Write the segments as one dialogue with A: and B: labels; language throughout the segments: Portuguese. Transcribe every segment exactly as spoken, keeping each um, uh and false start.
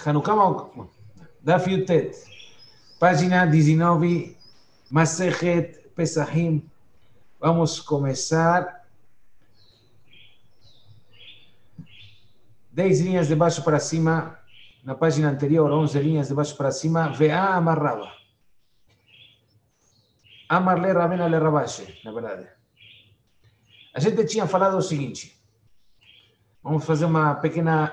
A: Hanukkah, Daf Yutet, página diecinueve, Masejet Pesahim. Vamos a comenzar dez linhas de baixo para cima, na página anterior, onze linhas de baixo para cima, Vea amarrava. Amarle Rabena le Rabache, na verdade. A gente tinha falado o seguinte, vamos fazer uma pequena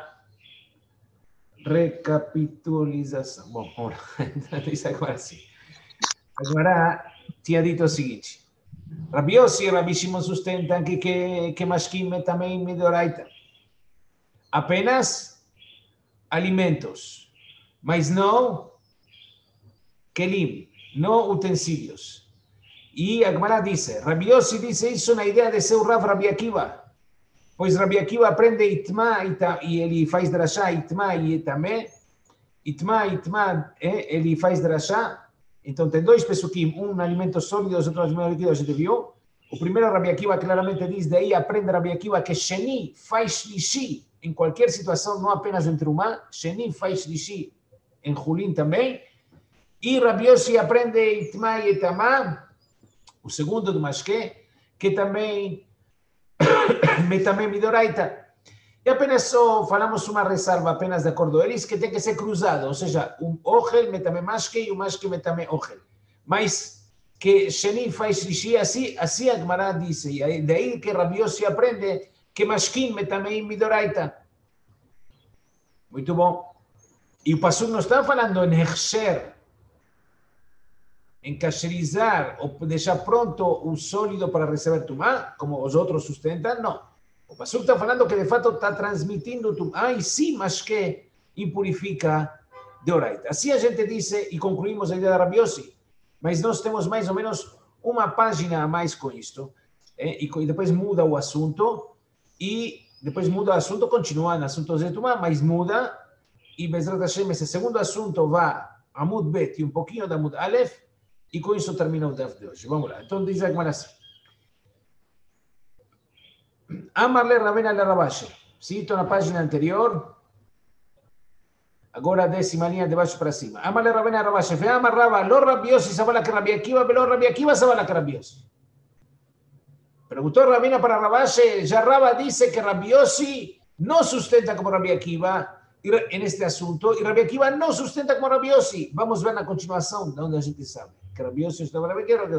A: recapitulização. Bom, vamos lá, isso agora assim. Agora, tinha dito o seguinte, Rabi Yossi e Rabi Shimon sustentam que, que, que Mashkim também Midoraita. Apenas alimentos, mas não kelim, não utensílios. E a Gemara diz, Rabi Yossi disse isso na ideia de ser o Rav Rabi Akiva, pois Rabi Akiva aprende Itma e ele faz drashá Itma e Itamé, Itma e Itma ele faz drashá, então tem dois pesukim, um alimento sólido, outro alimento líquido, a gente viu. O primeiro Rabi Akiva claramente diz, daí aprende Rabi Akiva que Sheni faz Shlishi em qualquer situação, não apenas em Trumá, Sheni faz Shlishi em Hulin também, e Rabi Yossi aprende Itma e Itamá, o segundo do Mashke, que também Metamé Midoraita. E apenas só falamos uma ressalva, apenas de acordo eles, que tem que ser cruzado, ou seja, um Ochel Metamé Mashke e um Mashke Metamé Ochel. Mas que Sheni faz Shlishi, assim, assim a Gemara disse, e daí que Rabi Yossi aprende que Mashkin Metamé Midoraita. Muito bom. E o Pasuk não está falando em Hechsher, em kasherizar ou deixar pronto o sólido para receber Tumá, como os outros sustentam, não. O Pasuk está falando que de fato está transmitindo Tumá, e sim, mas que impurifica de Oraita. Assim a gente disse, e concluímos a ideia da Rabi Yossi, mas nós temos mais ou menos uma página a mais com isto, eh, e, e depois muda o assunto, e depois muda o assunto, continua no assunto de Tumá, mas muda, e Bezrat Hashem, esse segundo assunto vai a Amud Bet e um pouquinho da Amud Aleph, e com isso termina o Daf de hoje. Vamos lá. Então diz a Gemara assim. Amarle Rabena le Rabache. Cito na página anterior. Agora a décima linha de baixo para cima. Amarle Rabena le Rabache. Fe amarraba lo Rabi Yossi sabala que Rabi Akiva, pero Rabi Akiva sabala que Rabi Yossi. Preguntó Rabena para Rabache. Ya Raba dice que Rabi Yossi no sustenta como Rabi Akiva en este asunto, y Rabi Akiva no sustenta como Rabi Yossi. Vamos a ver na continuação, de onde a gente sabe que Rabi Yossi estava Rabi Akiva.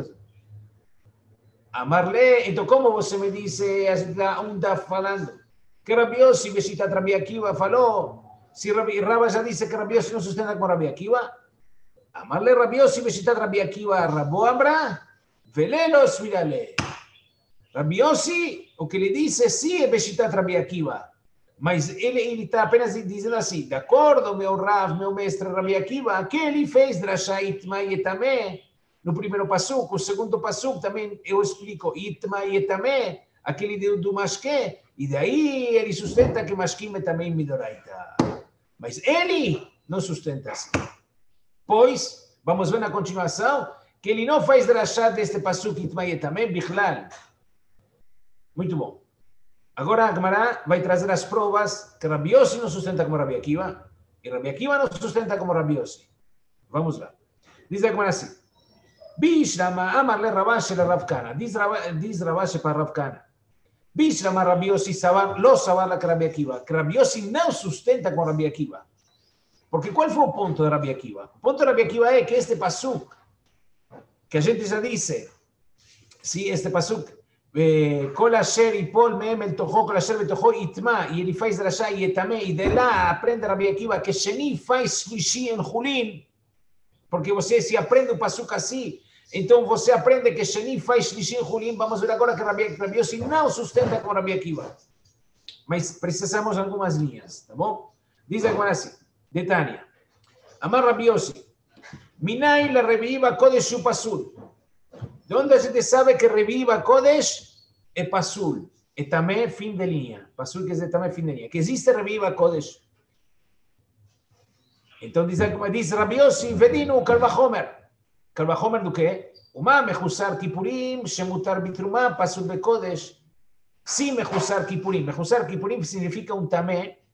A: Amarle, então como você me disse, a gente está um tá falando que Rabi Yossi, Beshitat Rabi Akiva, falou, se Rabi, Raba já disse que Rabi Yossi não sustenta como Rabi Akiva, Amarle Rabi Yossi, Beshitat Rabi Akiva, Rabo Amra, Velelos Virale. Rabi Yossi, o que ele disse, sim, é Beshitat Rabi Akiva. Mas ele está apenas dizendo assim, de acordo, meu Rav, meu mestre Rabi Akiva, que ele fez Drashá Itma e Etamé, no primeiro passuco, o segundo passuco também eu explico Itma e Etamé, aquele do Mashke, e daí ele sustenta que Mashkim é também Midoraita. Mas ele não sustenta assim. Pois, vamos ver na continuação, que ele não faz Drashá deste passuco Itma e Etamé, Bichlal. Muito bom. Agora a Gemara vai trazer as provas que Rabi Yossi não sustenta como Rabi Akiva e Rabi Akiva não sustenta como Rabi Yossi. Vamos lá. Diz a Gemara assim. Bishrama amar le Rabache le Rav Kana. Diz Rabache para Rav Kana. Bishrama Rabi Yossi sabar, lo sabar la que Rabi Akiva. Que Rabi Yossi não sustenta como Rabi Akiva. Porque qual foi o ponto de Rabi Akiva? O ponto de Rabi Akiva é que este pasuk, que a gente já disse, sim, este pasuk, כל אשר ייפול מהם אל תוכו, כל אשר בתוכו יטמע, e ele faz drashá e etamé, e de lá aprende Rabi Akiva que Sheni faz shlishi em Hulin, porque você se aprende o pasuk assim, então você aprende que Sheni faz shlishi em Hulin. Vamos ver agora que Rabi, Rabi Yossi não sustenta com Rabi Akiva, mas precisamos de algumas linhas, tá bom? Diz agora assim, de Tânia, Amar Rabi Yossi, Minai la reviva kodesh u pasul. De onde a gente sabe que reviva Kodesh é Pasul, é também fim de linha. Pasul quer dizer também fim de linha. Que existe reviva Kodesh. Então diz, diz Rabi Yossi, Vedinu, Kalvachomer. Kalvachomer do quê? Uma mechusar Kippurim, Shemutar Bitrumá, Pasul de Kodesh. Sim, mechusar Kippurim. Mechusar Kippurim significa um tamé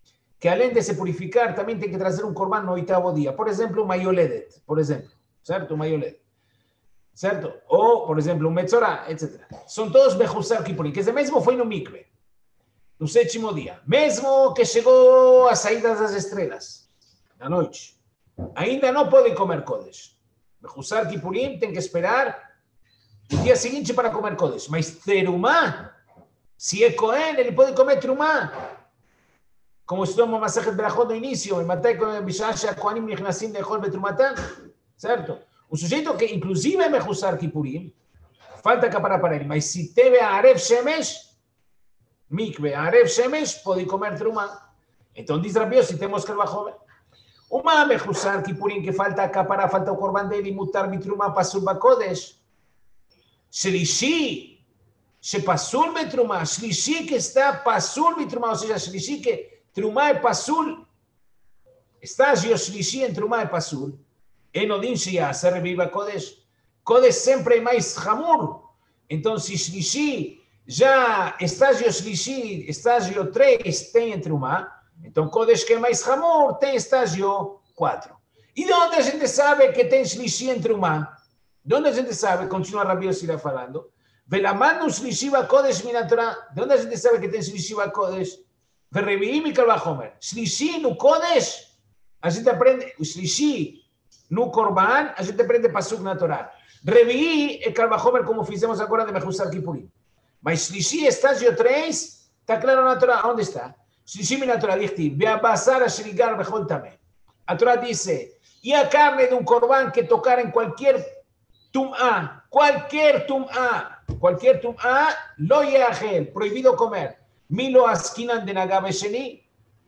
A: que além de se purificar, también tiene que traer un corbán no octavo día. Por ejemplo, un mayoledet, por ejemplo, ¿cierto? Un mayoledet, ¿cierto? O, por ejemplo, un metzorá, etcétera. Son todos Bejusar Kipurim, que ese mesmo fue no mikve, no sétimo día. Mesmo que llegó a saídas das estrelas, la noche. Ainda no puede comer Kodesh. Bejusar Kipurim tiene que esperar el día siguiente para comer Kodesh. Mas terumá, si es Cohen, él puede comer terumá. Como estudiamos Masajet Berajot no inicio, en Matei con Bishasha, Kohanim Nichnasim Lechol Betrumatán, ¿cierto? Un sujeto que inclusive en Bejusar Kipurim, falta capara para él, mas si te ve a Arev Shemesh, Mikve, a Arev Shemesh, puede comer terumá. Entonces dice Rabbi Yossi, tenemos que el bajo. Uma Bejusar Kipurim, que falta capara, falta o korban de él y mutar bitrumá pasul bakodesh. Shlishi, se pasul betrumá, Shlishi que está pasul bitrumá, o sea, Shlishi que Trumá e Pasul, estágio Shlishi en Trumá e Pasul, en Odin se reviva Kodesh. Kodesh siempre mais Hamur. Entonces, Shlishi, ya estágio Shlishi, estágio tres, tem en Trumá. Entonces, Kodesh que é mais Hamur, tem estágio cuatro. ¿Y de dónde a gente sabe que tem Shlishi en Trumá? ¿De dónde a gente sabe? Continúa Rabbi Yossi falando. Velamanu Shlishi va Kodesh minatorá. ¿De dónde a gente sabe que tem Shlishi va Kodesh? Verreviim y Kalvahomer. Shlishi no Kodesh, a gente aprende, o Shlishi no Korban, a gente aprende Pasuk na Torá. Reviim e Kalvahomer, como fizemos agora de Bejusar Kipurim. Mas Shlishi, estágio três, está claro na Torá. Onde está? Shlishi na Torá, diz: Beabasar a Shrigar Bechol Tameh. A Torá dice: e a carne de um Korban que tocar em qualquer tum'a, qualquer tum'a, qualquer tum'a, lo yahel, proibido comer. Milo askinan de Nagabe Sheni,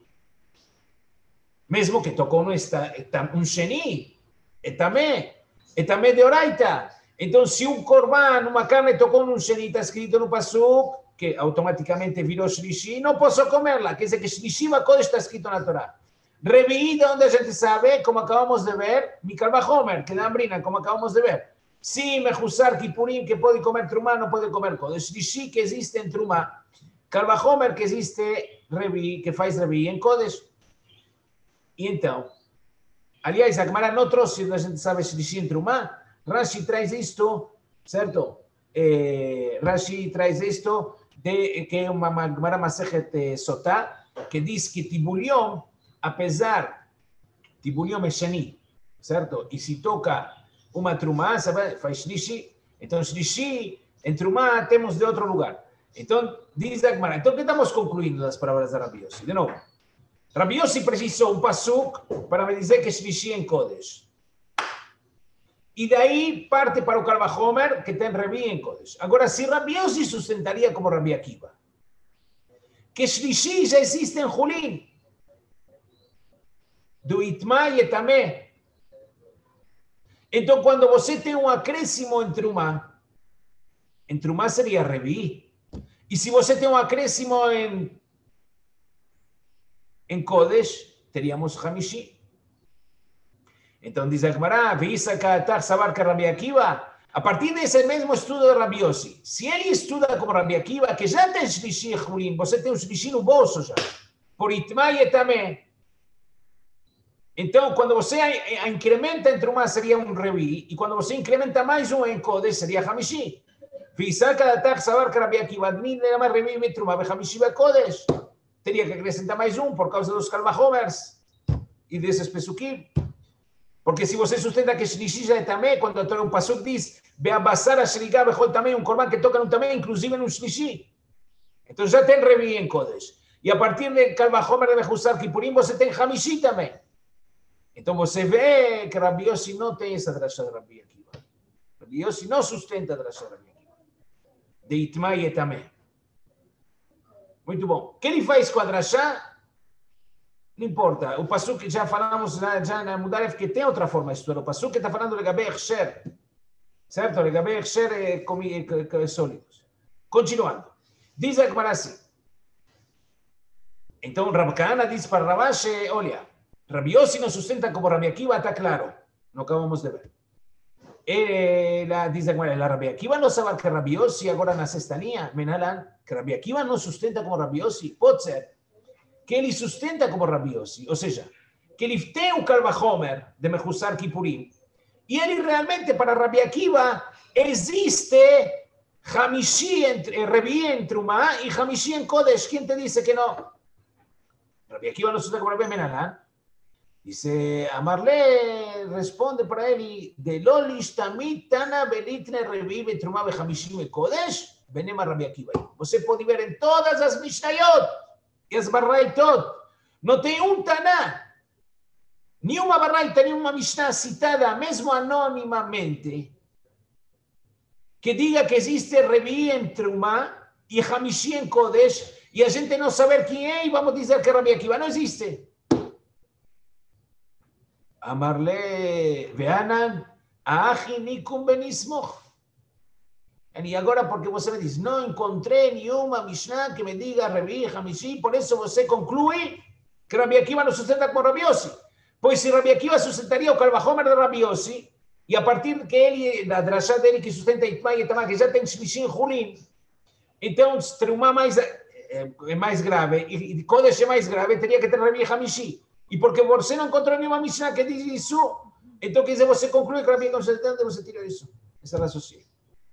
A: mesmo que tocou um, um Sheni, etamé, etamé de Oraita. Então, se um Korban, uma carne tocou num Sheni, está escrito no Pasuk, que automaticamente virou Shlishi, não posso comerla, quer dizer que Shlishi Bakodesh está escrito na Torá. Reviída, onde a gente sabe, como acabamos de ver, Mikal Bahomer, que da Ambrina, como acabamos de ver. Sim, Bejusar Kipurim, que pode comer Trumá, não pode comer Kodesh. Shlishi, que existe em Trumá. Kalvahomer, que existe Revi, que faz Revi em Kodesh. E então, aliás, a Gemara não trouxe, a gente sabe, Shlishi em Trumá. Rashi traz isto, certo? Eh, Rashi traz isto, de, que é uma Gemara Masechet Sotá, que diz que Tibulion, apesar, Tibulion é Sheni, certo? E se toca uma Trumá, sabe, faz Shlishi. Então, Shlishi, em Trumá, temos de outro lugar. Então, diz a Gemara, então, o que estamos concluindo das palavras de Rabbi Yossi? De novo, Rabbi Yossi precisou um pasuk para me dizer que Shlishi em Kodesh. E daí parte para o Kalvahomer, que tem Revi em Kodesh. Agora, se Rabbi Yossi sustentaria como Rabbi Akiva, que Shlishi já existe em Hulin, do Itmá e Etamé. Então, quando você tem um acréscimo em Trumá, em Trumá seria Revi. E se você tem um acréscimo em, em Kodesh, teríamos Hamishi. Então diz a Gemara, Veisa Katar Sabar Rabbi Akiva, a partir desse mesmo estudo de Rabbi Yossi, se ele estuda como Rabbi Akiva, que já tem Shlishi e Hulin, você tem um Shlishi no bolso já, por Itmá e Etamé. Então, quando você incrementa em Trumá, seria um Revi, e quando você incrementa mais um em Kodesh, seria Hamishi. Teria que acrescentar mais um por causa dos Kalvahomers e desses Pesukim. Porque se você sustenta que Shlishi já é também, quando o Pasuk diz Beabasar a Shrigar Bechol também, um Korban que toca no também, inclusive no Shlishi. Então já tem Revi em Kodesh. E a partir de Kalvahomer de Bejusar Kipurim, você tem Hamishi também. Então você vê que Rabbi Yossi não tem essa drasha de Rabbi Akiva. Rabbi Yossi não sustenta a drasha de Rabbi Akiva. De Itmá e Etamé. Muito bom. O que ele faz com a drashá? Não importa. O Pasuk, já falamos já na Mudaref, que tem outra forma de estudar. O Pasuk está falando de Legabé Echsher. Certo? Legabé Echsher é sólidos. Continuando. Diz a Gemara assim. Então, Rav Kahana diz para Ravashi, olha, Rabbi Yossi nos sustenta como Rabbi Akiva, está claro. Não acabamos de ver. Ela diz a Gemara, la Rabbi Akiva não sabe que Rabbi Yossi agora na sextanía, Menalan, que Rabbi Akiva não sustenta como Rabbi Yossi, pode ser. que ele sustenta como Rabbi Yossi, ou seja, que ele tem o Kalvahomer de Mechusar Kippurim, e ele realmente, para Rabbi Akiva, existe Hamishi entre, Revi en Trumá y Hamishi en Kodesh. ¿Quién te dice que no? Rabbi Akiva no sustenta como Rabbi Menaná. Dice, Amarle responde para él, de Lolish Tamit Tana Belitne Revive Trumá Behamishim e Kodesh, Benema Rabbi Akiva. Você pode ver em todas as Mishnayot e as Barraitot, não tem um Taná, ni uma Barraita, ni uma Mishnah citada, mesmo anonimamente, que diga que existe Revi en Trumá e Hamishi en Kodesh, e a gente não saber quem é, e vamos dizer que Rabbi Akiva não existe. Amarle, Veanan, Ahi Nikum Benismoch. E agora, porque você me diz, não encontrei nenhuma Mishnah que me diga Revi, Hamishi, por isso você conclui que Rabbi Akiva não sustenta com Rabbi Yossi. Pois se Rabbi Akiva sustentaria o Kalvahomer de Rabbi Yossi, e a partir que ele, da drachá dele que sustenta Itmai e Itamar, que já tem Shlishin Hulin, então Trumá mais, é, é mais grave, e Kodesh é mais grave, teria que ter Revi e Hamishi. E porque você não encontrou nenhuma Mishnah que diz isso, então quer dizer, você conclui que Rabbi Akiva sustenta e você tira isso. Esse é o raciocínio.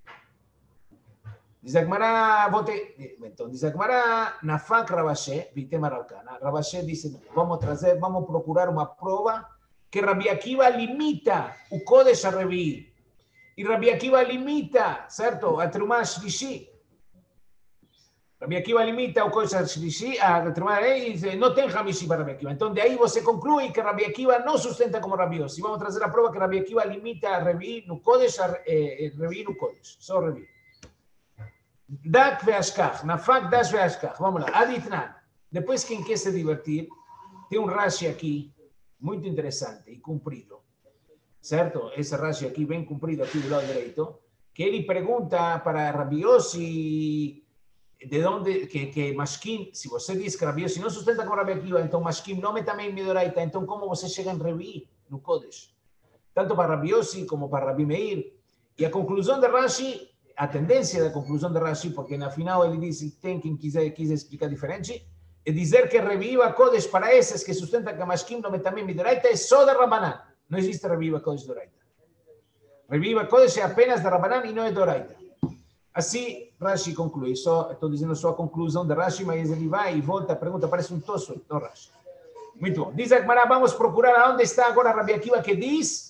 A: Diz a Gemara, então, diz a Gemara, Nafak Rabashé, Vitema Ravkana. Rabashé disse, vamos trazer, vamos procurar uma prova que Rabbi Akiva limita o Kodesh a Revi. E Rabbi Akiva limita, certo, a Trumá Shlishi. Rabbi Akiva limita o Kodesh a Shlishi, a Trumá, e diz, não tem Hamishi para Rabbi Akiva. Então, de aí você conclui que Rabbi Akiva não sustenta como Rabbi Yossi. Vamos trazer a prova que Rabbi Akiva limita a Revi no Kodesh, a eh, Revi no Kodesh. Só Revi. Dak ve'ashkach, nafak dash ve'ashkach. Vamos lá, Aditnan. Depois, quem quer se divertir, tem um Rashi aqui, muito interessante e comprido. Certo? Esse Rashi aqui, bem comprido, aqui do lado direito, que ele pergunta para Rabbi Yossi, de onde, que, que Mashkim, se você diz que Rabbi Yossi não sustenta com Rabbi Akiva, então Mashkim não é também Midoraita, então como você chega em Revi, no Kodesh? Tanto para Rabbi Yossi como para Rabbi Meir. E a conclusão de Rashi, a tendência da conclusão de Rashi, porque na final ele diz, tem quem quiser, quiser explicar diferente, é dizer que Reviva Kodesh para esses que sustentam que Mashkim não é também Midoraita é só de Rabanan. Não existe Reviva Kodesh Doraita. Reviva Kodesh é apenas de Rabanan e não é Doraita. Assim, Rashi conclui. Só, estou dizendo só a conclusão de Rashi, mas ele vai e volta, pergunta, parece um tosso, não Rashi. Muito bom. Diz a Gemara, vamos procurar onde está agora Rabbi Akiva, que diz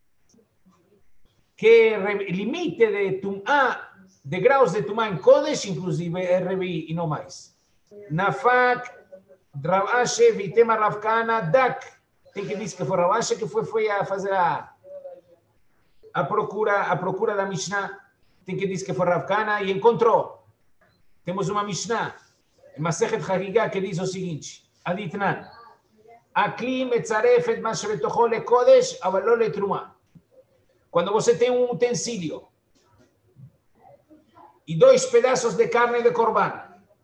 A: que limite de Tumá, de graus de Tumá em Kodesh, inclusive é Revi e não mais. Nafak, Ravashe, Vitema Ravkana, Dak. Tem que dizer que foi Ravashe que foi, foi a fazer a, a, procura, a procura da Mishnah. Tem que dizer que foi Ravkana e encontrou. Temos uma Mishnah, Masechet Hagigah, que diz o seguinte, Aditnan, Akli metzaref et mashretocho le Kodesh, avaló le Trumá. Quando você tem um utensílio e dois pedaços de carne de corban,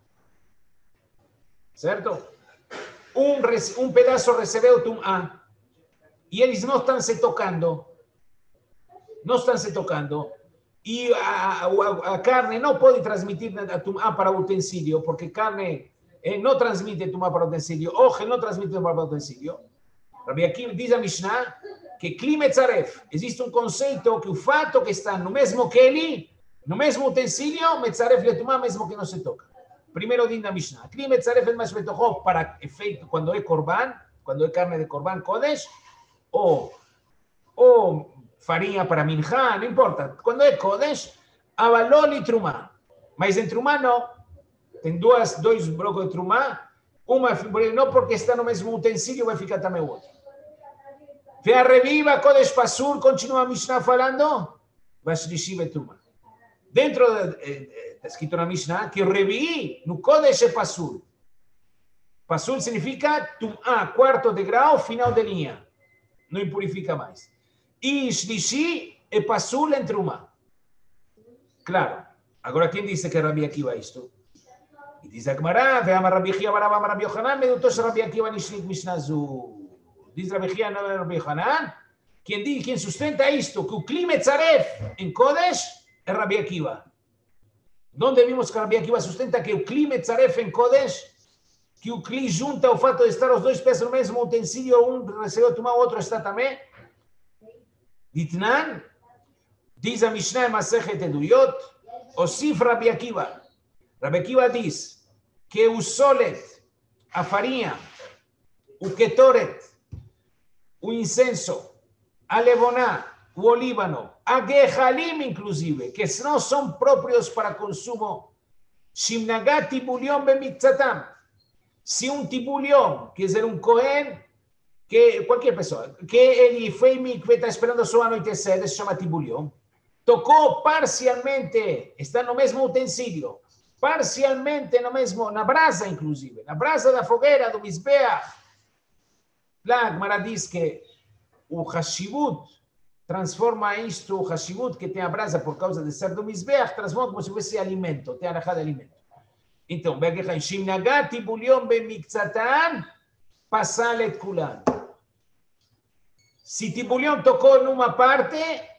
A: certo? Um, um pedaço recebeu tumá e eles não estão se tocando, não estão se tocando, e a, a, a carne não pode transmitir a tumá para o utensílio, porque carne eh, não transmite tumá para o utensílio, oje não transmite tumá para o utensílio. Rabbi Akiva diz a Mishnah que Klimetzaref, existe um conceito que o fato que está no mesmo keli, no mesmo utensílio, Metzaref letumá, mesmo que não se toca. Primeiro din da Mishnah. Klimetzaref é mais betochó para efeito quando é korban, quando é carne de korban kodesh, ou, ou farinha para minchá, não importa. Quando é kodesh, avalol e trumá. Mas em trumá não. Tem duas, dois blocos de trumá, uma não porque está no mesmo utensílio, vai ficar também o outro. Ve a Reviva Kodesh Pasur, continua a Mishnah falando, Vashlishi Betumá. Dentro, está escrito na Mishnah, que o Revi no Kodesh é Pasur. Pasur significa Tumá, quarto de grau, final de linha. Não impurifica mais. E Shlishi é Pasur em Trumá. Claro. Agora, quem disse que Rabbi Akiva é isto? E diz a Gemara, veama Rabbi Chia, barabama Rabbi Yochanan, medutosh Rabbi Akiva nishlit Mishnah zu. Diz Rabbi Chia, não é Rabbi Yochanan, quem, diz, quem sustenta isto, que o Klimetzaref em Kodesh é Rabbi Akiva. Onde vimos que Rabbi Akiva sustenta que o Klimetzaref em Kodesh que o Kli junta o fato de estar os dois pés no mesmo utensílio, um recebeu tomar, o outro está também. Ditnan, diz a Mishnah Masechet Eduyot, Osif Rabi Akiva. Rabi Akiva diz que o solet, a farinha, o ketoret, o incenso, a levoná, o olíbano, a gehalim inclusive, que não são próprios para consumo, shimnagat tibulion bemikzatam. Se um tibulion, quer dizer, um Cohen, que qualquer pessoa, que ele foi mikve, está esperando a sua anoitecer, se chama tibulion, tocou parcialmente, está no mesmo utensílio, parcialmente no mesmo, na brasa inclusive, na brasa da fogueira, do Mizbeach. Lá a Gemara diz que o Hashivut transforma isto, o Hashivut que tem a brasa por causa de ser do Mizbeach, transforma como se fosse alimento, tem a alahá de alimento. Então, Shimnagat tibulion bemikzatan, pasalet kulan. Se tibulion tocou numa parte,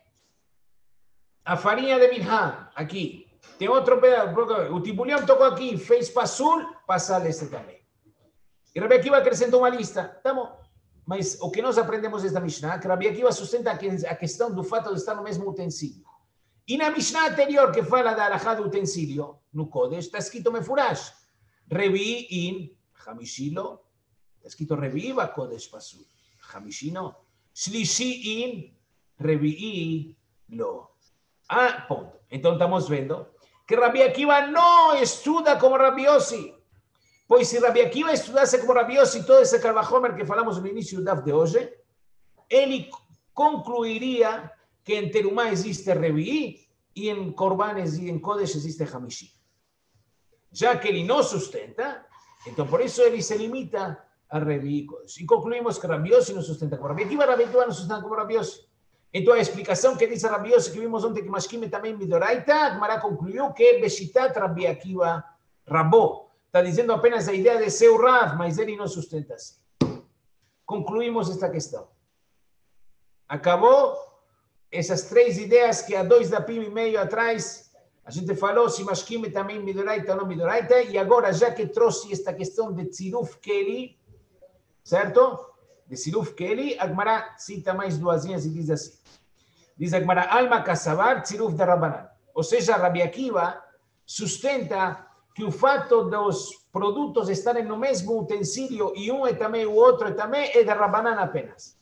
A: a farinha de Minha, aqui, tem outro pedaço, o tibulion tocou aqui, fez pasul, passar este também. E Rabi Akiva acrescentou uma lista, tá bom. Mas o que nós aprendemos desta Mishnah, que Rabi Akiva sustenta a questão do fato de estar no mesmo utensílio. E na Mishnah anterior, que fala da alahá do utensílio, no Kodesh, está escrito Mefurash, Revi in Hamishilo, está escrito Revi va Kodesh Pasul, Hamishino, Shlishi in Revi lo. Ah, ponto. Então estamos vendo que Rabi Akiva não estuda como Rabi Yossi. Pois se Rabi Akiva estudasse como Rabi Yossi todo esse Kalvachomer que falamos no início do Daf de hoje, ele concluiria que em Terumá existe Revi'i e em Korbanes e em Kodesh existe Hamishi. Já que ele não sustenta, então por isso ele se limita a Revi'i e Kodesh. E concluímos que Rabi Yossi não sustenta como Rabi Akiva, Rabi Akiva não sustenta como Rabi Yossi. Então a explicação que diz Rabi Yossi, que vimos ontem que Mashkime também Midoraita, a Gemara concluiu que é Beshitat Rabi Akiva Rabó. Está dizendo apenas a ideia de ser o Rav, mas ele não sustenta assim. Concluímos esta questão. Acabou essas três ideias que há dois da P I M e meio atrás a gente falou se Mashkime também Midoraita ou não Midoraita, e agora já que trouxe esta questão de Tziruf Keli, certo? De Tziruf Keli, a Gemara cita mais duas linhas e diz assim. Diz a Gemara, Alma Kassavar Tziruf de Rabbanan. Ou seja, Rabi Akiva sustenta que o fato dos produtos estarem no mesmo utensílio e um é também, o outro é também, é de Rabbanan apenas.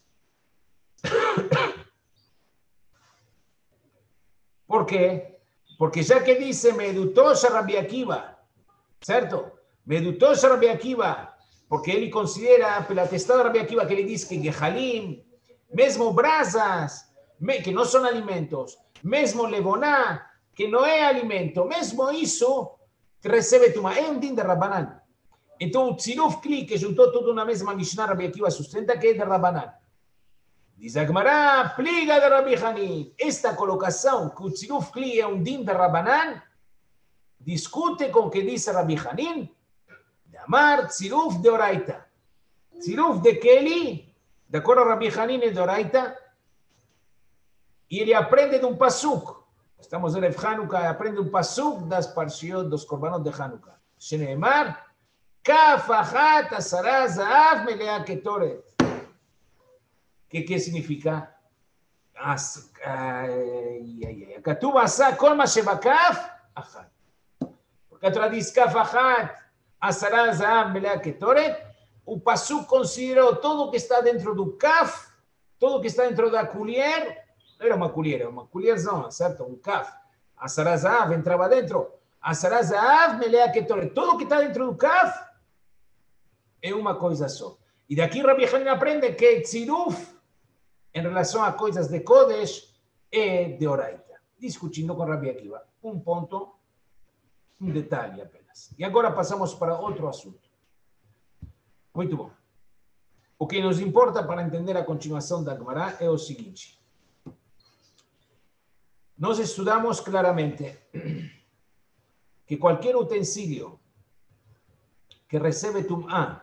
A: Por quê? Porque já que diz Medutosh Rabi Akiva, certo? Medutosh Rabi Akiva, porque ele considera, pela testada de Rabi Akiva, que ele diz que Gehalim, mesmo brasas, que não são alimentos, mesmo levoná, que não é alimento, mesmo isso, recebe tuma, é um din de Rabbanan. Então o Tziruf Kli, que juntou tudo na mesma Mishnah, Rabi Akiva sustenta que é de Rabbanan. Diz a Gemara, pliga de Rabi Hanin. Esta colocação, que o Tziruf Kli é um din de Rabbanan, discute com o que diz Rabi Hanin, de Amar Tziruf de Oraita. Tziruf de Keli, de acordo a Rabi Hanin, é de Oraita, e ele aprende de um pasuk. Estamos em Hanukkah, aprende um pasuk das parshiot dos korbanot de Hanukkah. Sheneemar, kaf achat asara zaav melea ketoret. ¿Qué, ¿Qué significa? Katuv asa kol ma shebakaf achat. Porque a Torá diz kaf achat asara zaav melea ketoret. O pasuk considerou todo o que está dentro do kaf, todo o que está dentro da colher. Não era uma colher, era uma colherzão, certo? Um kaf. A Sarazav entrava dentro. A Sarazav, melea ketoret. Tudo que está dentro do kaf é uma coisa só. E daqui Rabi Hanin aprende que Tziruf, em relação a coisas de Kodesh, é de Oraita. Discutindo com Rabi Akiva. Um ponto, um detalhe apenas. E agora passamos para outro assunto. Muito bom. O que nos importa para entender a continuação da Gemara é o seguinte. Nós estudamos claramente que qualquer utensílio que recebe tumá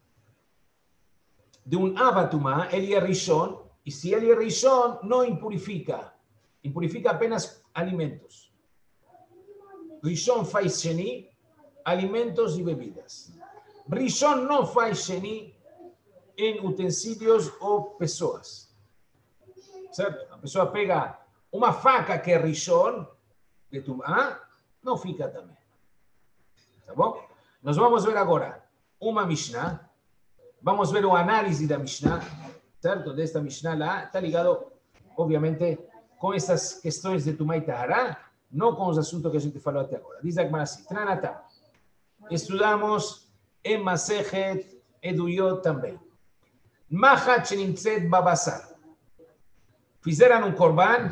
A: de um abatumá, ele é rishon, e se ele é rishon, não impurifica, impurifica apenas alimentos. Rishon faz sheni, alimentos e bebidas. Rishon no faz sheni en utensílios ou pessoas. Certo? A pessoa pega uma faca que é Rishon, de Tumá, não fica também. Tá bom? Nós vamos ver agora uma Mishnah. Vamos ver o análise da Mishnah, certo? Desta Mishnah lá. Está ligado, obviamente, com essas questões de Tumá e Tahará, não com os assuntos que a gente falou até agora. Diz a Gemara assim, Tranatá. Estudamos em Masechet Eduyot também. Machat shenimtzet babasar. Fizeram um korban,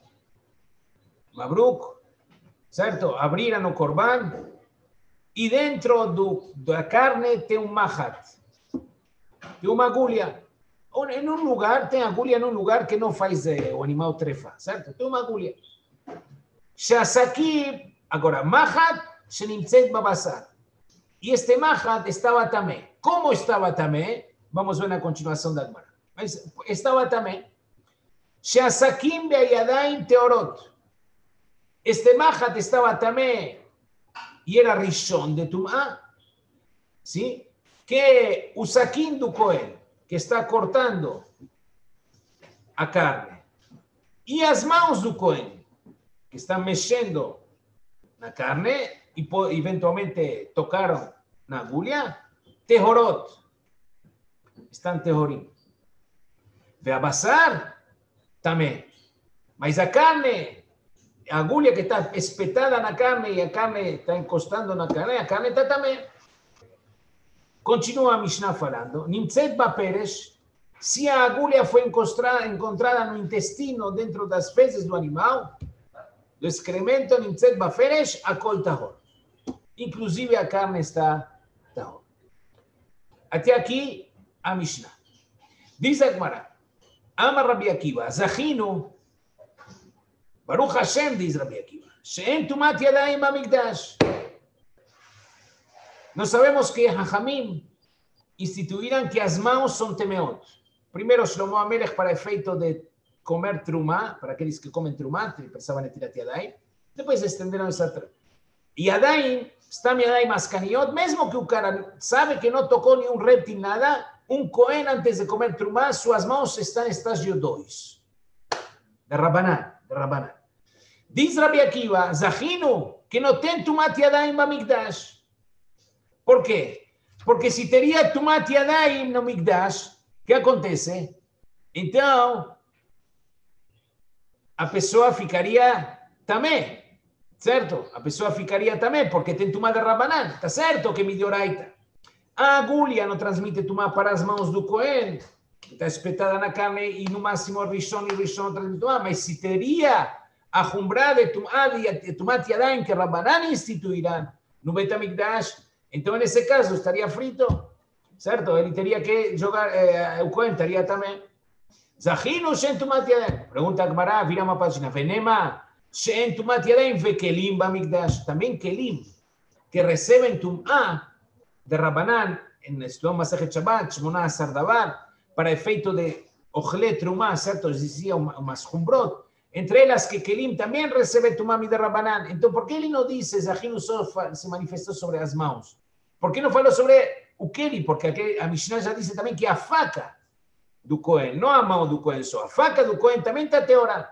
A: Mabruk, certo? Abriram o korban e dentro do, da carne tem um machat, tem uma agulha. Em um lugar, tem agulha num lugar que não faz eh, o animal trefa, certo? Tem uma agulha. Shasaki, agora, machat shenimtzet babasar. E este machat estava também. Como estava também? Vamos ver na continuação da Gemara. Mas estava também. Shasakim be'ayadayim teorot. Este machat estava também e era Rishon de Tumá, sim? Que o saquim do Cohen, que está cortando a carne, e as mãos do Cohen, que estão mexendo na carne e eventualmente tocaram na agulha, tehorot, estão tehorim. Ve'abasar, também. Mas a carne, a agulha que está espetada na carne e a carne está encostando na carne, a carne está também. Continua a Mishnah falando. Nimtzet baperesh, se a agulha foi encontrada, encontrada no intestino, dentro das fezes do animal, do excremento, nimtzet baperesh, akol tahor. Inclusive a carne está tahor. Até aqui a Mishnah. Diz a Gemara. Amar Rabbi Akiva, Zachinu, Baruch Hashem, diz Rabbi Akiva, She'en tumat yadayim bamikdash. Nós sabemos que Hachamim instituíram que as mãos são temeot. Primeiro, Shlomo Amelech para efeito de comer trumá, para aqueles que comem trumá, precisavam tirar yadayim. Depois estenderam essa... Yadayim, stam yadayim askaniot, mesmo que o cara sabe que não tocou nenhum réptil, nada, um Cohen, antes de comer trumá, suas mãos estão em estágio dois. De Rabanan, de Rabanan. Diz Rabbi Akiva, Zachinu, que não tem tumat yadayim bamikdash. Por quê? Porque se teria tumat yadayim no mikdash, o que acontece? Então, a pessoa ficaria também, certo? A pessoa ficaria também, porque tem tumat de Rabanan. Está certo que midioraita. A agulha não transmite tumá para as mãos do Cohen, que está espetada na carne, e no máximo Rishon e Rishon transmite tumá, mas se teria a jumbra de tumá e tumá tiadayim que Rabbanan instituirán no Betamikdash, então nesse caso estaria frito, certo? Ele teria que jogar, eh, o Cohen estaria também. Zachinu shen tumá tiadayim. Pergunta a Gemara, vira uma página. Venema shen tumá tiadayim ve kelim bamikdash. Também kelim, que recebem tumá de Rabanan, en Estudión Masechet Shabbat, Shmona Asar Davar, para efeito de Ochle Trumá, certo? Dizia umas Humbrot, entre elas que Kelim também recebe Tumami de Rabanan. Então, por que ele não disse, Zachinu só se manifestou sobre as mãos? Por que não falou sobre o Keli? Porque a Mishnah já disse também que a faca do Cohen, não a mão do Cohen só, a faca do Cohen também está teorada.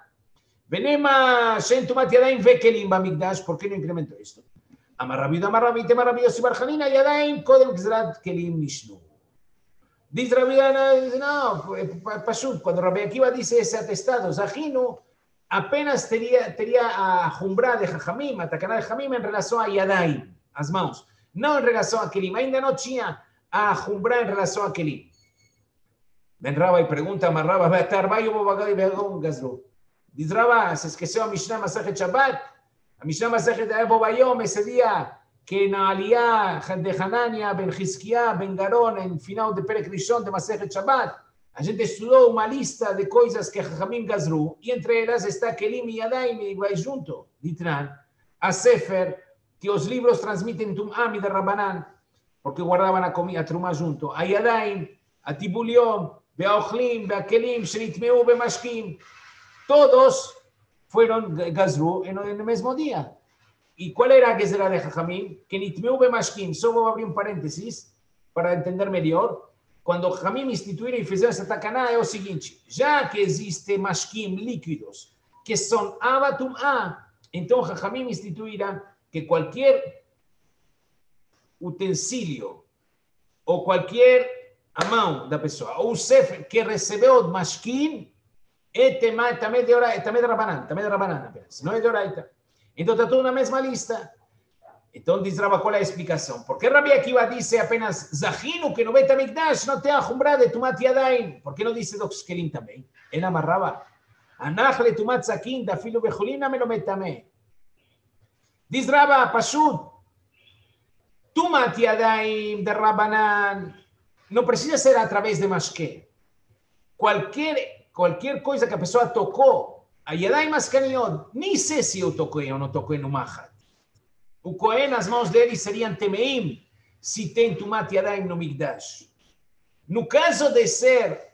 A: Venema Shen Tumat Yadayim ve Kelim Bamikdash, por que não incrementou isto? Amarrabid, amarrabid, amarrabid, Yossi Barjanina, Yadayim, Kodem Gzrat, Kelim, Nishnu. Diz Rabbi, não, Pashut, quando Rabbi Akiva disse esse atestado, Zachinu apenas teria, teria a jumbra de Jajamim, a tacaná de Jajamim em relação a Yadayim, as mãos, não em relação a Kelim, ainda não tinha a jumbra em relação a Kelim. Ben Rabba e pergunta, Amarrabba, Betar, Bayo, Bobagad e Begom, Gazru. Diz Rabba, se esqueceu a Mishnah Masechet Shabbat, a Mishnah Masechet Ebo Bayom, esse dia que na Aliyah de Hanania, Ben Hizkiah, Ben Garon, em final de Perek Rishon de Masechet Shabbat, a gente estudou uma lista de coisas que Chachamim Gazru, e entre elas está Kelim e Yadayim, e vai junto, Ditran, a Sefer, que os livros transmitem Tum'am e de Rabanan, porque guardavam a comida, a Trumá junto, a Yadayim, a Tibuliom, Be'ochlim, Be'akelim, Shenitmeu, Be'mashkim, todos fueron Gazru no mesmo dia. ¿Y cuál era a Gezerá de Jajamim? Que Nitmeu Bemashkim, solo voy a abrir un paréntesis, para entender melhor, quando Jamim instituíram e fizeram essa takaná, é o seguinte, já que existem mashkim líquidos, que são avatum a, então Jamim instituíram que qualquer utensílio, ou qualquer a mão da pessoa, ou o sefer que recebeu o mashkim, é também de oraita, também de rabanan, também de rabanan apenas, não é de oraita. Então está tudo na mesma lista. Então diz Rava, qual é a explicação? Porque Rabi Akiva disse apenas Zahinu, que no Bet HaMikdash não tem a Jumbrá de Tumat Yadayim. Por que não disse dos Kelim também? Ele amarrava. Anach le Tumat Zakin, da Filu Becholina me lo metame. Diz Rava, Pashut, Tumat Yadayim de Rabanan não precisa ser a través de Mashke. Qualquer, qualquer coisa que a pessoa tocou, a Yadayim Askaniot, nem sei se eu toquei ou não toquei no Mahat. O Cohen, as mãos dele seriam temeim se tem Tumat Yadayim no Migdash. No caso de ser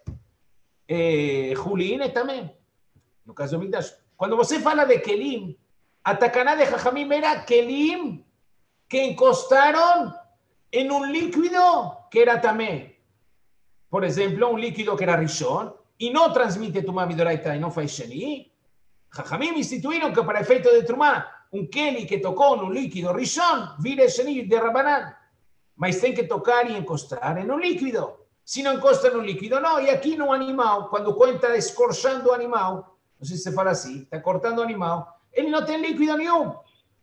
A: eh, Hulin, é também. No caso do Migdash. Quando você fala de Kelim, a takaná de Jajamim era Kelim que encostaram em um líquido que era também. Por exemplo, um líquido que era Rishon e não transmite Tumá Midoraita e não faz Sheni. Jajamim instituíram que para efeito de Tumá, um Keli que tocou no líquido Rishon, vira Sheni de Rabanan. Mas tem que tocar e encostar em um líquido. Se não encosta no líquido, não. E aqui no animal, quando o Cohen está escorchando o animal, não sei se se fala assim, está cortando o animal, ele não tem líquido nenhum.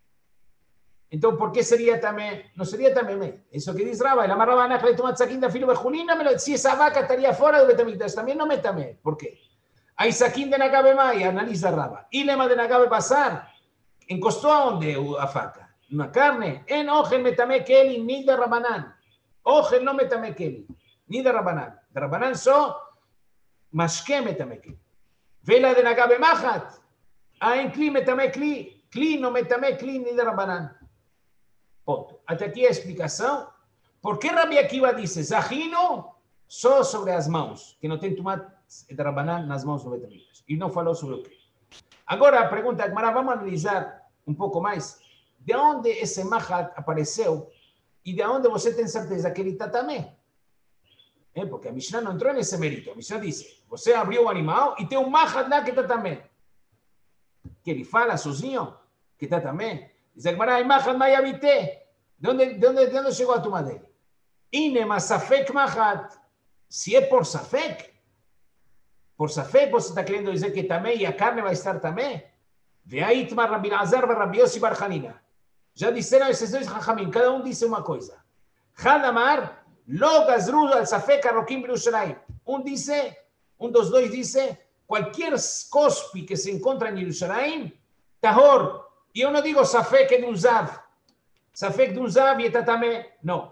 A: Então, por que seria também? Não seria também. Isso que diz Rava, ele amarrava na clé Tumat Zakin da Filu Becholina, se essa vaca estaria fora do Bet HaMikdash, também não me também. Por quê? Aí Zakin de Nagabe Mai, analisa Rava. E lema de Nagabe passar, encostou aonde a faca? Na carne. En Ojen metame Keli, ni de Rabanan. Ojen não metame Keli, ni de Rabanan. De Rabanan só, Mashke metame Keli. Vela de Nagabe Mahat. Ah, en Kli metame Kli. Kli não metame Kli, ni de Rabanan. Ponto. Até aqui a explicação. Por que Rabi Akiva disse Zahino só sobre as mãos, que não tem Tumat de Rabanan nas mãos do Bet HaMikdash. E não falou sobre o quê? Agora a pergunta, Agmará, vamos analisar um pouco mais de onde esse Mahat apareceu e de onde você tem certeza que ele está também. É, porque a Mishnah não entrou nesse mérito. A Mishnah disse, você abriu o animal e tem um Mahat lá que está também. Que ele fala sozinho que está também. Diz Agmará, Mahat Mayavite. De onde, de, onde, de onde chegou a turma dele? Inema Safek Mahat. Se é por Safek, por Safek você está querendo dizer que também e a carne vai estar também? Ve'aitmar Rabbi Azar e Rabbi Yossi bar Hanina. Já disseram esses dois Chachamim, cada um disse uma coisa. Hadamar, lo gazru al Safek Arokim Yerushalayim. Um disse, um dos dois disse, qualquer cospe que se encontra em Yerushalayim, tahor. E eu não digo Safek de um Zav. Safek de um Zav e está também. Não.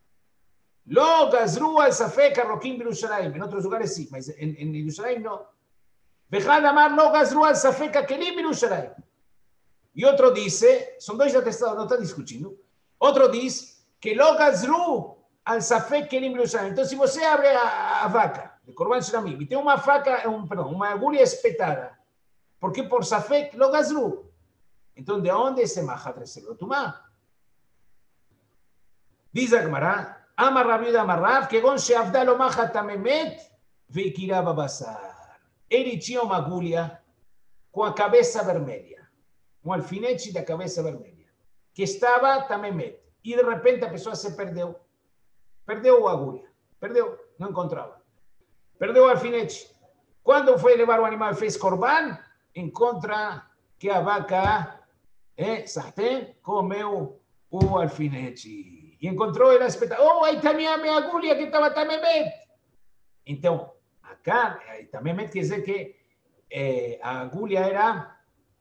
A: Lo gazru al Safek Arokim Yerushalayim. Em outros lugares sim, mas em, em Yerushalayim não. Vejad amar lo gazru al Safek Akelim Yerushalayim. E outro disse, são dois atestados, não está discutindo. Outro diz que lo gazru al Safek Akelim Yerushalayim. Então, se você abre a, a vaca de Korban Shlamim e tem uma faca, um, perdão, uma agulha espetada, porque por Safek lo gazru. Então, de onde esse Mahat recebeu Tumá? Diz a Gemara, Amar Rabi Amar Rav, que gon sheavda lo Mahat tamemet veikira babasar. Ele tinha uma agulha com a cabeça vermelha, um alfinete da cabeça vermelha, que estava tamemet. E de repente a pessoa se perdeu. Perdeu a agulha. Perdeu, não encontrava. Perdeu o alfinete. Quando foi levar o animal e fez Korban, encontra que a vaca, eh, Sartén, comeu o alfinete. E encontrou ela espetada. Oh, aí também a minha agulha que estava tamemet. Então, acá, também quer dizer que eh, a agulha era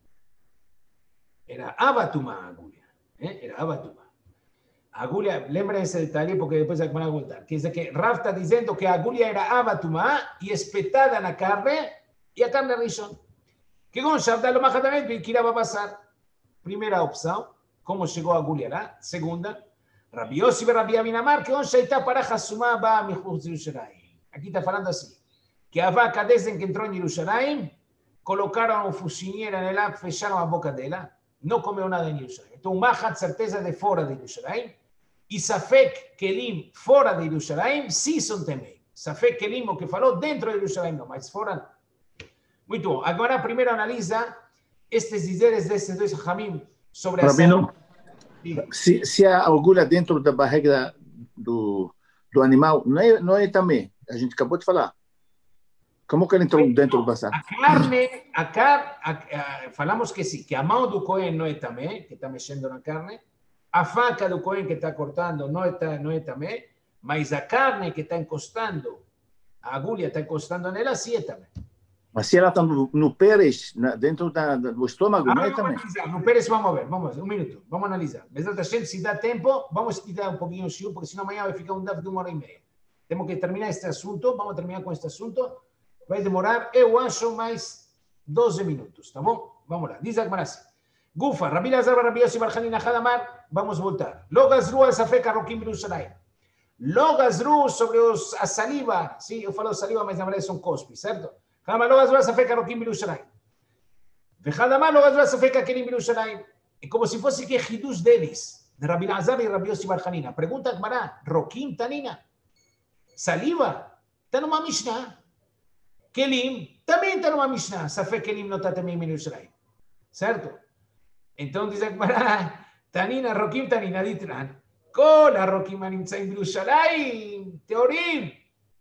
A: era abatuma a agulha. Eh? Era abatuma. A agulha, lembra esse detalhe porque depois vai a voltar. Quer dizer que Rav está dizendo que a agulha era abatuma e espetada na carne e a carne rishon. Que com Shavdalo Mahadamento e Kira vai passar. Primeira opção, como chegou a agulha lá. Segunda, Rabbi Yossi e Rabbi Aminamar, que onde está para Hassumá ba Michutz Yerushalayim. Aqui está falando assim, que a vaca, desde que entrou em Yerushalayim, colocaram o fucinheiro nela, fecharam a boca dela, não comeu nada em Yerushalayim. Então, uma certeza de fora de Yerushalayim, E Safek Kelim fora de Jerusalém, sim são também. Safek Kelim, o que falou dentro de Jerusalém, não, mas fora não. Muito bom. Agora, primeiro analisa estes dizeres desses dois Hamim sobre a
B: Rabino, se, se a agulha dentro da barriga do, do animal, não é, não é também. A gente acabou de falar. Como que ele entrou dentro do basar?
A: A carne, a car, a, a, falamos que sim, que a mão do Cohen não é também, que está mexendo na carne, a faca do Cohen que está cortando não é, não é também, mas a carne que está encostando, a agulha está encostando nela, sim é também.
B: Mas se ela está no, no pérez, na, dentro da, do estômago,
A: ah,
B: não é
A: vamos
B: também?
A: Analisar. No pérez, vamos ver, vamos ver, um minuto, vamos analisar. Mas a gente, se dá tempo, vamos tirar um pouquinho o show, porque senão amanhã vai ficar um daf de uma hora e meia. Temos que terminar este assunto, vamos terminar com este assunto. Vai demorar, eu acho, mais doze minutos, tá bom? Vamos lá. Diz a Gemara assim. Gufa, Rabi Lazar, Rabi Yossi, Bar Hanina, Hadamar, vamos voltar. Lo gazru al safek harokim b'Yerushalayim. Lo gazru sobre os, a saliva, sim, eu falo saliva, mas na verdade são cospe, certo? Hadamar, lo gazru al safek harokim b'Yerushalayim. Vechadamar, lo gazru al safek hakelim b'Yerushalayim. É como se fosse que Hidus deles, de Rabi Lazar e Rabi Yossi, Bar Hanina. Pergunta a Gemara, rokim tanina? Saliva? Está numa Mishnah. Kelim também está numa Mishnah. Safek Kelim não está também em Yerushalayim. Certo? Então diz a Gemara, Tanina, Rokim, Tanina, Ditran. Kol HaRokim הנמצאים בירושלים, טהורים.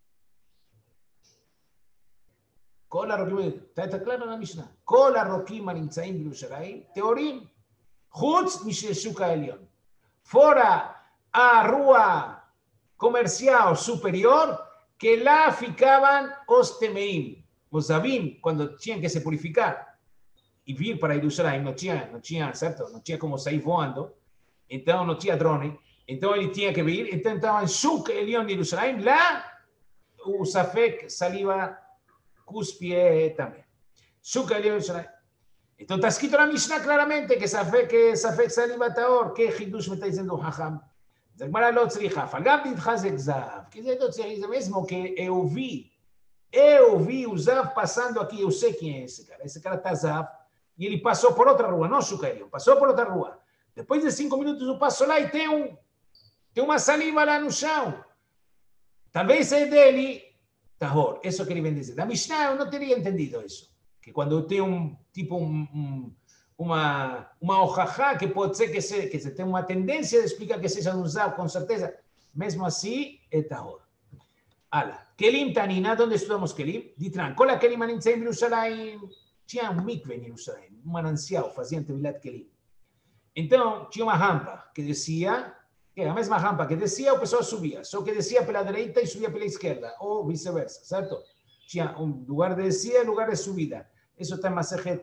A: כל הרוקים, אתה claro na Mishnah. כל הרוקים הנמצאים בירושלים, טהורים. חוץ משל שוק העליון. Fora a rua comercial superior, que lá ficavam os temeim, os Zabim, quando tinham que se purificar e vir para Jerusalém, não tinha, não tinha, certo? Não tinha como sair voando, então não tinha drone, então ele tinha que vir, então estava em Shuk Elion de Jerusalém, lá o Safek saliva cuspe também. Shuk Elion de Jerusalém. Então está escrito na Mishnah claramente que Safek, Safek saliva taor, que Hidush me está dizendo o Hacham. A Gemara não צריכה, גם תתחזק זהב, כי זה לא צריך, זה mesmo que eu vi, eu vi o Zav passando aqui, eu sei quem é esse cara, esse cara está Zav, e ele passou por outra rua, não Chucario, passou por outra rua. Depois de cinco minutos eu passo lá e tem, um, tem uma saliva lá no chão. Talvez é dele, tahor, isso que ele vem dizer. Da Mishnah eu não teria entendido isso, que quando eu tenho um, tipo um, um uma uma ojajá que pode ser que se que se tem uma tendência de explicar que seja um zav, com certeza, mesmo assim é tahor. Ala, Kelim Tanina, onde estudamos Kelim? Ditran, Kola Kelim Anintzei em Jerusalém, tinha um mikve em Jerusalém, um manancial, faziam Tevilat Kelim. Então, tinha uma rampa que descia, que era a mesma rampa que descia, o pessoal subia, só que descia pela direita e subia pela esquerda, ou vice-versa, certo? Tinha um lugar de descia e lugar de subida. Isso está em Masejet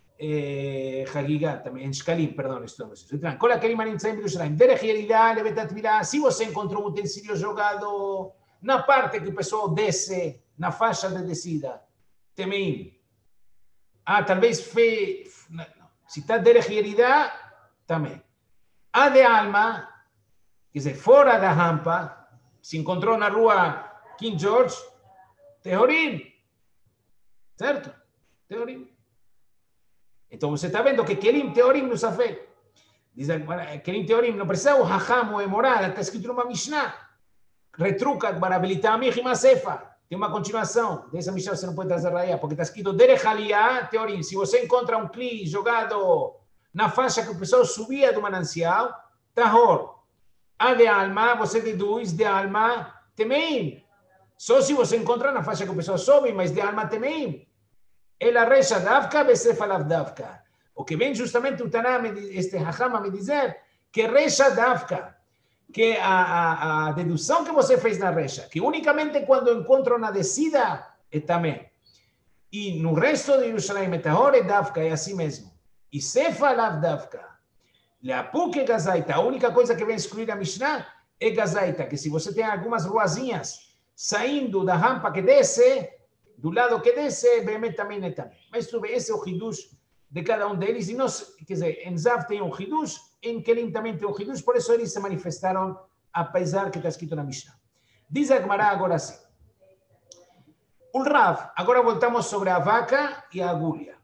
A: Hagigá, também, em Shkalim, perdão, estamos. Kola Kelim Anintzei em Jerusalém, Derech Yeridah, Levetat Milah, se você encontrou um utensílio jogado na parte que o pessoal desce, na faixa de descida, temeim. Ah, talvez fe... se está Derech Yeridah, também. A de alma, quer dizer, fora da rampa, se encontrou na rua King George, Teorim. Certo? Teorim. Então você está vendo que Kelim Teorim no Safek. Diz Kelim Teorim, não precisa o Hacham ou Emorada, está escrito numa Mishnah. Retruca para habilitar a Mihima Sefa. Tem uma continuação. Dessa Mishnah você não pode trazer raia, porque está escrito Derech Aliyah Teorim. Se você encontra um cli jogado na faixa que o pessoal subia do manancial, tahor. A de alma, você deduz de alma temeim. Só se você encontra na faixa que o pessoal sobe, mas de alma temeim. Ela recha davka, besefa lav davka. O que vem justamente o Taná, este Hacham, a me dizer que recha davka, que a, a, a dedução que você fez na recha, que unicamente quando encontro na descida é também. E no resto de Jerusalém, tahor é davka, é assim mesmo. E sefa lav davka. Leapuk é gazaita. A única coisa que vem excluir a Mishnah é gazaita, que se você tem algumas ruazinhas saindo da rampa que desce, do lado que desce, Behemet também é também. Mas tudo bem, esse é o hidush de cada um deles. E nós, quer dizer, em Zav tem um hidush, em Kelim também tem um hidush, por isso eles se manifestaram, apesar que está escrito na Mishnah. Diz a Gemara agora assim. O Rav, agora voltamos sobre a vaca e a agulha.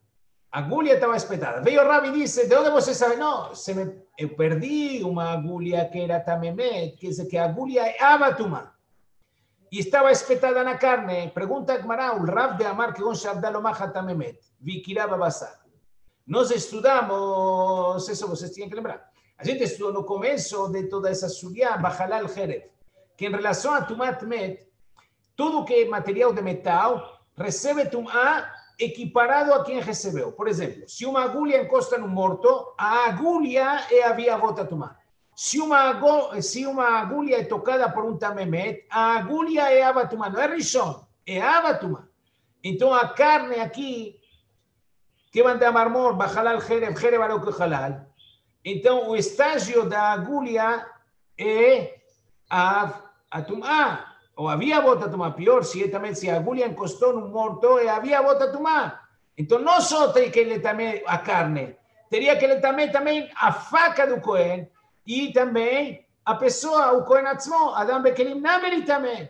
A: agulha estava espetada. Veio o Rabi e disse, de onde você sabe? Não, se me, eu perdi uma agulha que era tamemet, quer dizer que a agulha é abatuma. E estava espetada na carne. Pergunta a Gmará, o Rav de Amar que gonchardalomacha tamemet, vikiraba basar. Nós estudamos, isso vocês tinham que lembrar, a gente estudou no começo de toda essa sugya, Bahalal Jerez, que em relação a Tumat Met, tudo que é material de metal recebe Tumá equiparado a quem recebeu. Por exemplo, se uma agulha encosta no morto, a agulha é a via vota Tumá. Se uma, se uma agulha é tocada por um Tamemet, a agulha é Abatumá, não é Rishon, é Abatumá. Então a carne aqui, que manda marmor, Bahalal Jerez, Jerez Barok Halal. Então o estágio da agulha é a, a Tumá. Ou havia bota tumá, pior, se é também se a agulha encostou no morto, e havia bota tumá. Então não só tem que ele também a carne, teria que ele também também a faca do Cohen e também a pessoa, o Cohen atzmo, Adam Bekelim Nameri também.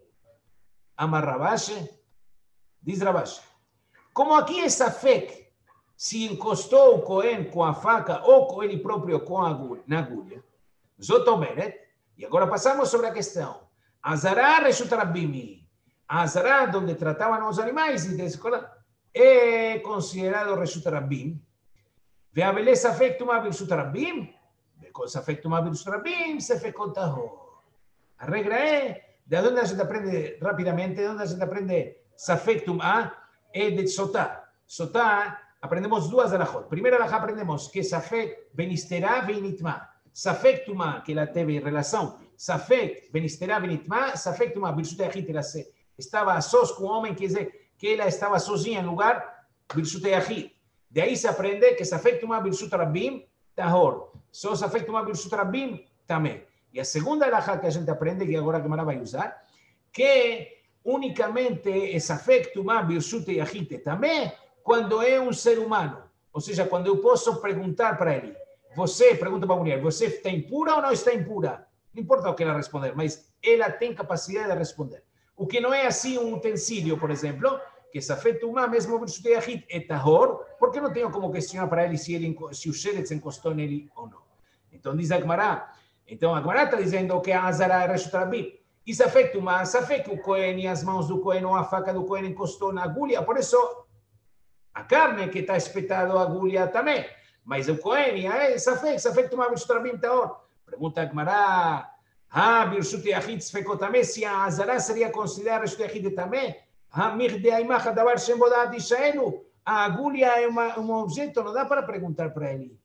A: Amar Rabashi, diz Rabashi. Como aqui é Safek, se encostou o Cohen com a faca ou com ele próprio com a agulha, na agulha, Zotomeret, e agora passamos sobre a questão. Azará Reshut Rabbim. Azará, onde tratavam os animais, e é considerado Reshut Rabbim. Ve a beleza Safek Tumá Birshut Rabbim. Ve Safek Tumá Birshut Rabbim, Safek Tahor. A regra é, de onde a gente aprende rapidamente, de onde a gente aprende Safek Tumá, é de Sotá. Sotá, aprendemos duas alajot. Primeira alajá aprendemos que Safek Benisterá Veinitma. Safek Tumá, que ela teve relação. Safek, Benisterá, Benitma, Safek Tumá, Birshut Yachid, ela estava a sós com o homem, quer dizer que ela estava sozinha em lugar, Birshut Yachid. De aí se aprende que Safek Tumá, Birshut Rabbim, Tahor. Só Safek Tumá, Birshut Rabbim, também. E a segunda alajá que a gente aprende, que agora a Gemara vai usar, que unicamente é Safek Tumá, Birshut Yachid, também quando é um ser humano. Ou seja, quando eu posso perguntar para ele, você, pergunta para a mulher, você está impura ou não está impura? Não importa o que ela responder, mas ela tem capacidade de responder. O que não é assim um utensílio, por exemplo, que Safek Tumá, mesmo Birshut Yachid, é Tahor, porque não tenho como questionar para ele se, ele, se o Sheretz encostou nele ou não. Então diz a Gemara, então a Gemara está dizendo que a Azara é Reshut Rabbim. E Safek Tumá, Safek o Cohen e as mãos do Cohen ou a faca do Cohen encostou na agulha, por isso a carne que está espetada a agulha também. Mas o Cohen, é Safek, Safek Tumá, Birshut Rabbim, Tahor. Pergunta a Gemara, ah, Birshut Yachid Sfekot também, se a Azara seria considerada Birshut Yachid também, ah, Mirde Aimacha Davar Shem Bodat Ishaelu, a agulha é uma, um objeto, não dá para perguntar para ele.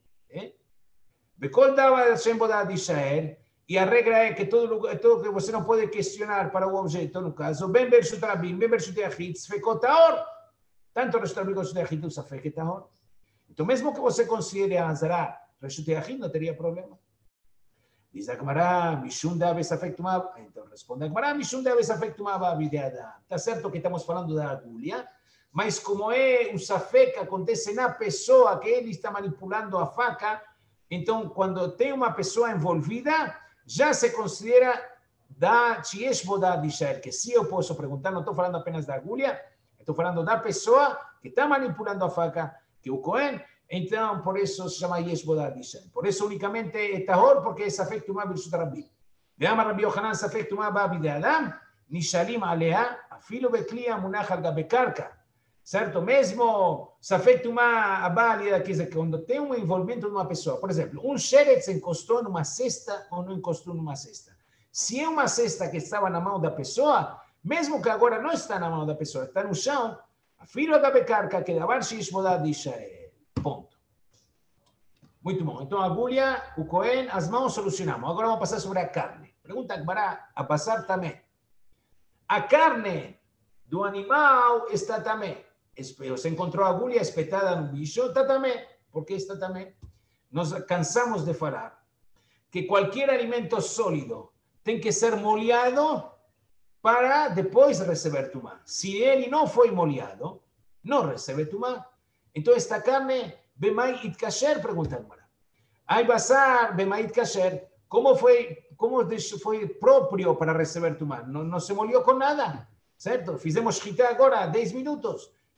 A: Bekol Davar Shem Bodat Ishael, e a regra é que todo, todo que você não pode questionar para o objeto, no caso, Ben Birshut Rabbim, Ben Birshut Yachid Sfekot Tahor, tanto Birshut Rabbim como Birshut Yachid, o Safek Tahor. Então, mesmo que você considere a Azara Birshut Yachid, não teria problema. Diz a Gemara, Mishum de Aves Safek Tumá. Então responde a Gemara, Mishum de Aves Safek Tumá Babideada. Está certo que estamos falando da agulha, mas como é o Safek acontece na pessoa que ele está manipulando a faca, então quando tem uma pessoa envolvida, já se considera da Tiesh Bodat Ishael, que se eu posso perguntar, não estou falando apenas da agulha, estou falando da pessoa que está manipulando a faca, que o Cohen. Então, por isso se chama Yesh Bodat Ishael. Por isso, unicamente é Tahor, porque é Safek Tumá Birshut Rabbim. Veama Rabbi Yochanan Safek Tumá Babide Adam, Nishalim Alea, Afilo Bekli Amunach Al Gabe Karka. Certo? Mesmo Safek Tumá Abalia, quer dizer, quando tem um envolvimento de uma pessoa, por exemplo, um Sheretz encostou numa cesta ou não encostou numa cesta. Se é uma cesta que estava na mão da pessoa, mesmo que agora não está na mão da pessoa, está no chão, Afilo Al Gabe Karka, que Davar Yesh Bodat Ishael. Ponto. Muito bom. Então, a agulha, o Cohen, as mãos, solucionamos. Agora vamos passar sobre a carne. Pergunta que para a passar também. A carne do animal está também. Você encontrou a agulha espetada no bicho, está também. Por que está também? Nós cansamos de falar que qualquer alimento sólido tem que ser molhado para depois receber tumá. Se ele não foi molhado, não recebe tumá. Então, esta carne, Bemai Itkasher, pergunta a Gemara. Ai basar, Bemai Itkasher, como foi, como foi próprio para receber tumá? Não, não se molhou com nada, certo? Fizemos shkita agora, dez minutos.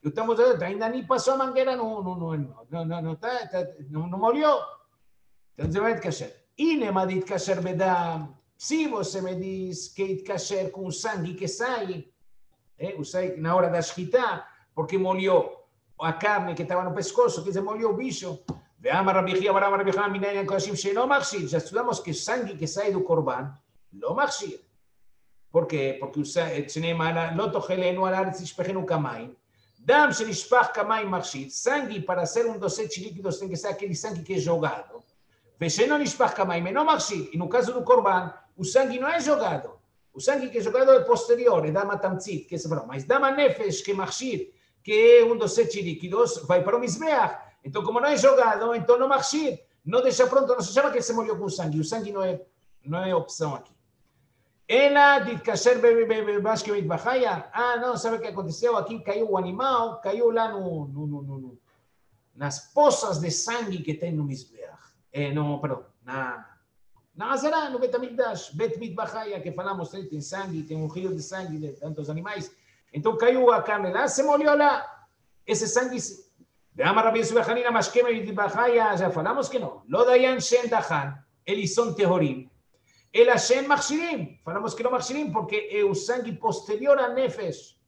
A: Estamos, ainda ni pasó a manguera, no, no, no, no, no, no, no, no, no molió. Entonces va a itcasher. Y ne ma de itcasher bedam. Si você me diz que itcasher com sangue que sai, eh, usai na hora da shkita, porque molió a carne que estava no pescoço, que se molió o bicho. Veama Rabbi Chia, Barama Rabbi Chia, Minayan Kodashim, Sheino Machshir. Já estudamos que sangue que sai do corban, lo Machshir. ¿Por quê? Porque שנאמר, לא תאכלנו על הארץ ישפכנו כמים. דם שנשפך כמים מכשיר, sangue para ser um doce líquido tem que ser aquele sangue que é jogado. ושאינו נשפך כמים אינו מכשיר. E no caso do corban, o sangue não é jogado. O sangue que é jogado é posterior, é dama tamtzit, que é separado. Mas dama nefesh, que é machshir, que é um doce líquidos, vai para o mizbeach. Então, como não é jogado, então não machshir. Não deixa pronto, não se chama que se molhou com sangue. O sangue não é, não é opção aqui. Ela ditcasher bebasque mitbahaia. Ah, não, sabe o que aconteceu? Aqui caiu o animal, caiu lá no, no, no, no, nas poças de sangue que tem no Mizbeach. Eh, no, perdão, na, na Azará, no Betamigdash, Bet Mitbahaia, que falamos, tem sangue, tem um rio de sangue de tantos animais. Então caiu a carne lá, se molhou lá. Esse sangue, de Amar Subejanina, Mashkeme Mitbahaia, já falamos que não. Lodayan Shen Dahan, eles são terrorim. El Hashem Machshirim, falamos que não Machshirim porque é o sangue posterior a Nefesh.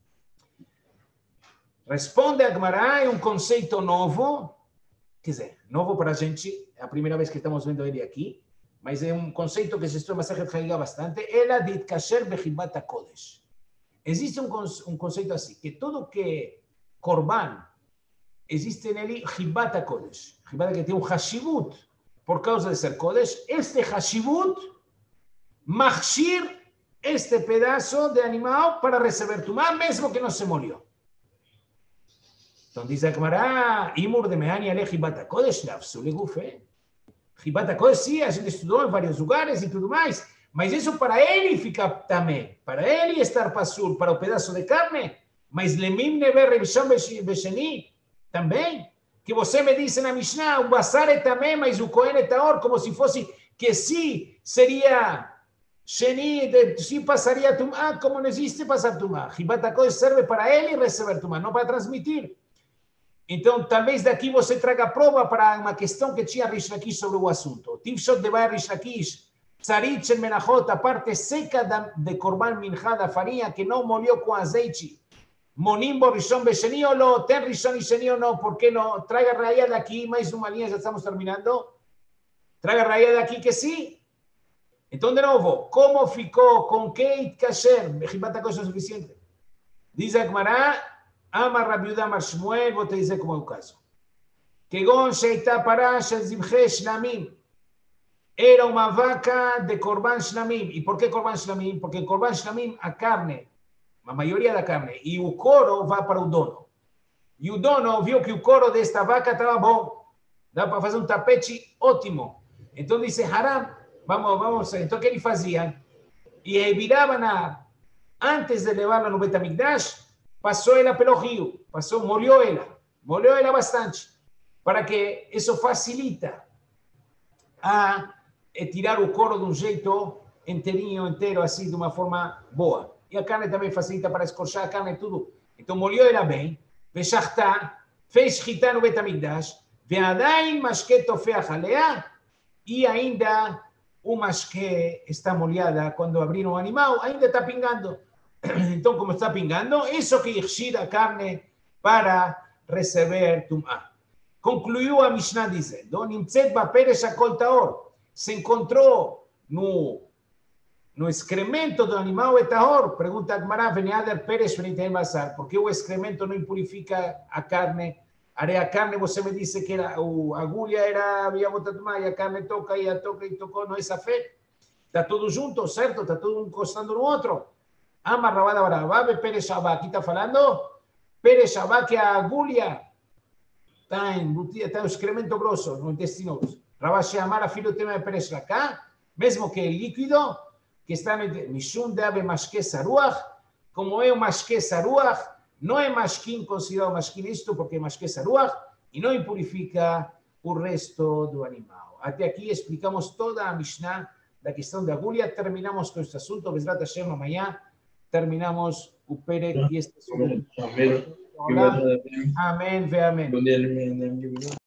A: Responde a Gemara, é um conceito novo, quer dizer, novo para a gente, é a primeira vez que estamos vendo ele aqui, mas é um conceito que se estuda em Masechet Chagiga bastante, ela dit kasher bechibat HaKodesh. Existe um, um conceito assim, que tudo que é korban, existe nele chibat HaKodesh, chibat que tem um hashivut, por causa de ser Kodesh, este hashivut machshir este pedaço de animal para receber tumá, mesmo que não se molhou. Então diz a Gemara, imur de meani ale chibat HaKodesh, nafsu legufé. Chibat HaKodesh, sim, a gente estudou em vários lugares e tudo mais, mas isso para ele fica tamé, para ele estar passur, para o pedaço de carne, mas lemim never revishon besheni, também, que você me disse na Mishnah, o basar é tamé, mas o Kohen é taor, como se fosse que sim, seria Sheni, sim passaria tumá, como não existe passar tumá. Chibat HaKodesh serve para ele receber tumá, não para transmitir. Então, talvez daqui você traga prova para uma questão que tinha Rish Lakish sobre o assunto. Tivshot de Baer Rish Lakish, Tzarit Shel Menachot, a parte seca de Korban Mincha da farinha, que não molhou com azeite. Monimbo, Rishon Besheni ou não? Tem Rishon e Sheni ou não? Por que não? Traga a raia daqui, mais uma linha, já estamos terminando. Traga a raia daqui que sim. Então, de novo, como ficou, com que itcasher? Bechibat HaKodesh é suficiente. Diz a Gemara, Amar Rabbi Yehuda Amar Shmuel, vou te dizer como é o caso. Kegon sheita pará shel zibche shlamim. Era uma vaca de korban shlamim. E por que korban shlamim? Porque em korban shlamim a carne, a maioria da carne, e o couro vai para o dono. E o dono viu que o couro desta vaca estava bom. Dá para fazer um tapete ótimo. Então disse, haram. Vamos, vamos, então o que ele fazia? E revirava na, antes de levá-la no Betamigdash, passou ela pelo rio, passou, molhou ela, molhou ela bastante, para que isso facilita a tirar o couro de um jeito inteirinho, inteiro, assim, de uma forma boa. E a carne também facilita para escorchar a carne e tudo. Então molhou ela bem, ושחטה, fez shchita no Betamigdash, ועדיין משקה תופח עליה, e ainda o masque está molhada quando abriram o animal, ainda está pingando. Então, como está pingando, isso que enchira a carne para receber tumá. Concluiu a Mishnah dizendo, Nimtzet baperesh hakol taor, se encontrou no, no excremento do animal é taor. Pergunta a Gemara, veneader peresh venitem basar, porque o excremento não impurifica a carne. A carne, você me disse que era, a agulha era, havia botado mais, a carne toca e a toca e tocou, não é essa fé? Está tudo junto, certo? Está tudo encostando no outro. Ama rabada brava, pere shabá, aqui está falando, pere shabá, que a agulha está embutida, está no excremento grosso, no intestino. Rabá Sheamar, filho tema de pere shabá, mesmo que é líquido, que está no mishum de ave mashke saruach, como é o mashke saruach, não é masquim considerado masquim isto, porque é masque saruach, e não impurifica o resto do animal. Até aqui explicamos toda a Mishnah da questão da agulha, terminamos com este assunto, Bezrat Hashem, amanhã terminamos o Perek e este assunto. Amém, amém.